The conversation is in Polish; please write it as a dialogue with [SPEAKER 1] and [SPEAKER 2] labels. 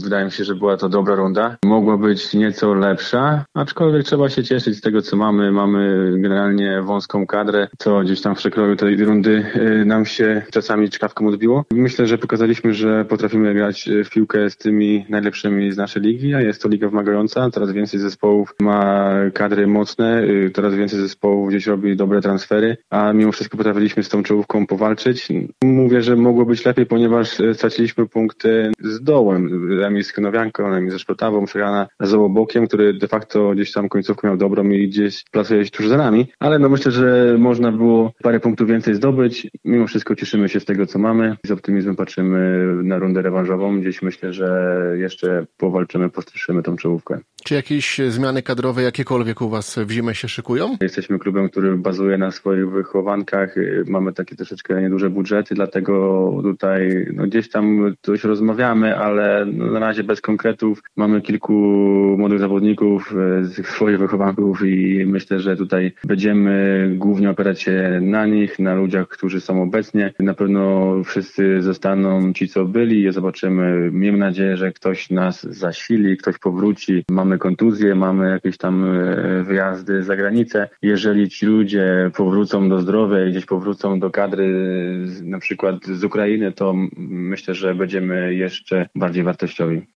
[SPEAKER 1] wydaje mi się, że była to dobra runda. Mogła być nieco lepsza, aczkolwiek trzeba się cieszyć z tego, co mamy. Mamy generalnie wąską kadrę, co gdzieś tam w przekroju tej rundy nam się czasami czkawką odbiło. Myślę, że pokazaliśmy, że potrafimy grać w piłkę z tymi najlepszymi z naszej ligi, a jest to liga wymagająca. Coraz więcej zespołów ma kadry mocne, coraz więcej zespołów gdzieś robi dobre transfery, a mimo wszystko potrafiliśmy z tą czołówką powalczyć. Mówię, że mogło być lepiej, ponieważ straciliśmy punkty z dołem. Remis z Krynowianką, remis ze Szprotawą, przegrana z Ołobokiem, który de facto gdzieś tam końcówkę miał dobrą i gdzieś plasuje się tuż za nami, ale myślę, że można było parę punktów więcej zdobyć. Mimo wszystko cieszymy się z tego, co mamy. Z optymizmem patrzymy na rundę rewanżową. Gdzieś myślę, że jeszcze powalczymy, postraszymy tą czołówkę.
[SPEAKER 2] Czy jakieś zmiany kadrowe jakiekolwiek u was w zimę się szykują?
[SPEAKER 1] Jesteśmy klubem, który bazuje na swoich wychowankach. Mamy takie troszeczkę nieduże budżety, dlatego tutaj gdzieś tam coś rozmawiamy, ale na razie bez konkretów. Mamy kilku młodych zawodników z swoich wychowanków i myślę, że tutaj będziemy głównie opierać się na nich, na ludziach, którzy są obecnie. Na pewno wszyscy zostaną ci, co byli. Zobaczymy. Miejmy nadzieję, że ktoś nas zasili, ktoś powróci. Mamy kontuzje, mamy jakieś tam wyjazdy za granicę. Jeżeli ci ludzie powrócą do zdrowia i gdzieś powrócą do kadry na przykład z Ukrainy, to myślę, że będziemy jeszcze bardziej wartościowi.